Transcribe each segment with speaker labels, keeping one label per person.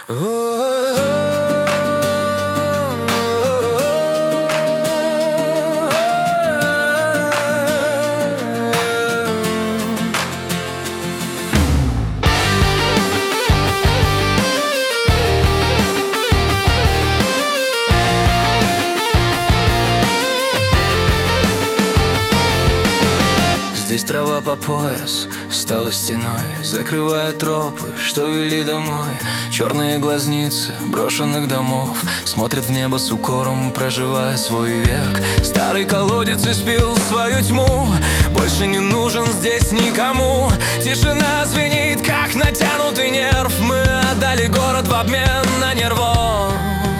Speaker 1: Здесь трава по пояс стала стеной, закрывая тропы, что вели домой. Черные глазницы брошенных домов смотрят в небо с укором, проживая свой век. Старый колодец испил свою тьму, больше не нужен здесь никому. Тишина звенит, как натянутый нерв. Мы отдали город в обмен на нервоз.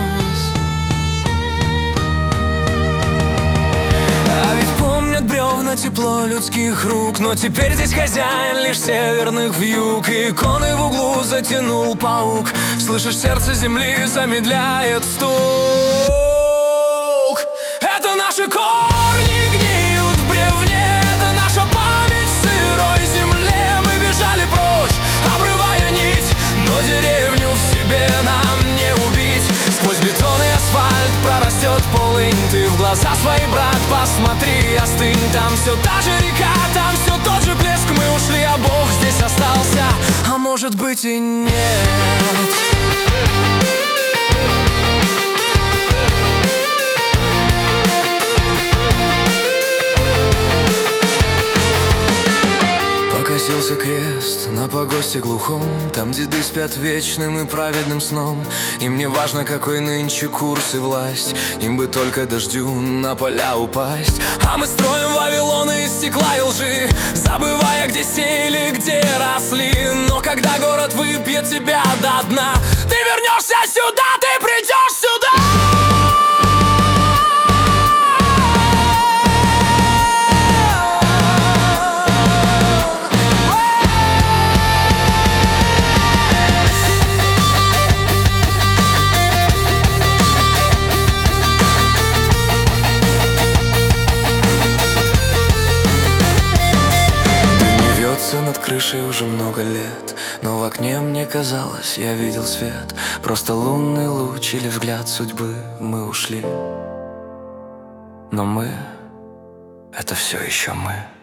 Speaker 1: Бревна, тепло людских рук, но теперь здесь хозяин лишь северных вьюг. И иконы в углу затянул паук. Слышишь, сердце земли замедляет стук. Это наши корни гниют в бревне, это наша память в сырой земле. Мы бежали прочь, обрывая нить, но деревню в себе нам не убить. Сквозь бетон и асфальт прорастет полынь. Ты в глаза свои, брат, посмотри, остынь. Там все та же река, там все тот же блеск. Мы ушли, а Бог здесь остался, а может быть и нет. Покосился крест на погосте глухом, там деды спят вечным и праведным сном. Им не важно, какой нынче курс и власть, им бы только дождю на поля упасть. А мы строим Вавилоны из стекла и лжи, забывая, где сеяли, где росли. Но когда город выпьет тебя до дна, ты вернешься сюда, ты придешь сюда. Над крышей уже много лет, но в окне мне казалось, я видел свет. Просто лунный луч или взгляд судьбы. Мы ушли, но мы — это все еще мы.